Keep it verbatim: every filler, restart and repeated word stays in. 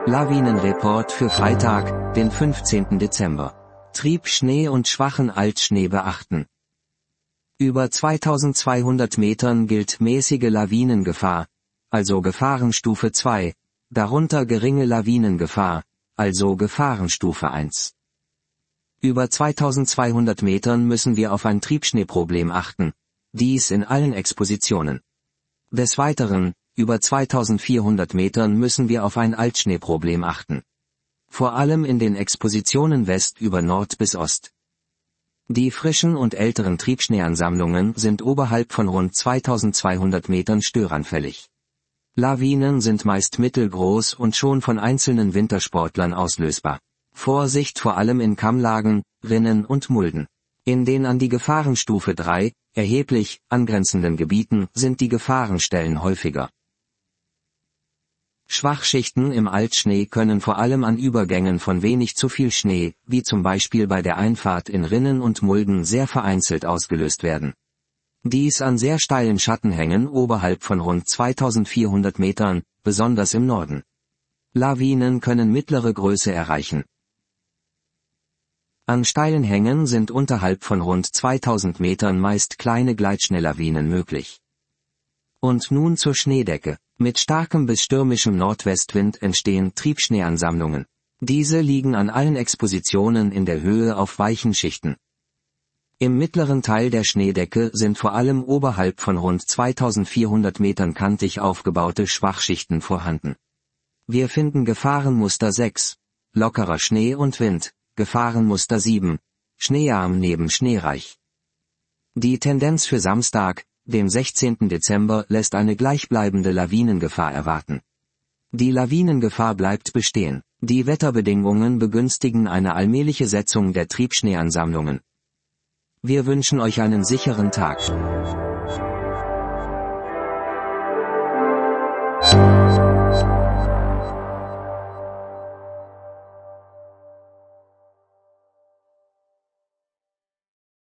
Lawinenreport für Freitag, den fünfzehnten Dezember. Triebschnee und schwachen Altschnee beachten. Über zweitausendzweihundert Metern gilt mäßige Lawinengefahr, also Gefahrenstufe zwei, darunter geringe Lawinengefahr, also Gefahrenstufe eins. Über zweitausendzweihundert Metern müssen wir auf ein Triebschneeproblem achten, dies in allen Expositionen. Des Weiteren, über zweitausendvierhundert Metern müssen wir auf ein Altschneeproblem achten. Vor allem in den Expositionen West über Nord bis Ost. Die frischen und älteren Triebschneeansammlungen sind oberhalb von rund zweitausendzweihundert Metern störanfällig. Lawinen sind meist mittelgroß und schon von einzelnen Wintersportlern auslösbar. Vorsicht vor allem in Kammlagen, Rinnen und Mulden. In den an die Gefahrenstufe drei, erheblich, angrenzenden Gebieten sind die Gefahrenstellen häufiger. Schwachschichten im Altschnee können vor allem an Übergängen von wenig zu viel Schnee, wie zum Beispiel bei der Einfahrt in Rinnen und Mulden sehr vereinzelt ausgelöst werden. Dies an sehr steilen Schattenhängen oberhalb von rund zweitausendvierhundert Metern, besonders im Norden. Lawinen können mittlere Größe erreichen. An steilen Hängen sind unterhalb von rund zweitausend Metern meist kleine Gleitschneelawinen möglich. Und nun zur Schneedecke. Mit starkem bis stürmischem Nordwestwind entstehen Triebschneeansammlungen. Diese liegen an allen Expositionen in der Höhe auf weichen Schichten. Im mittleren Teil der Schneedecke sind vor allem oberhalb von rund zweitausendvierhundert Metern kantig aufgebaute Schwachschichten vorhanden. Wir finden Gefahrenmuster sechs, lockerer Schnee und Wind, Gefahrenmuster sieben, schneearm neben schneereich. Die Tendenz für Samstag, dem sechzehnten Dezember, lässt eine gleichbleibende Lawinengefahr erwarten. Die Lawinengefahr bleibt bestehen. Die Wetterbedingungen begünstigen eine allmähliche Setzung der Triebschneeansammlungen. Wir wünschen euch einen sicheren Tag.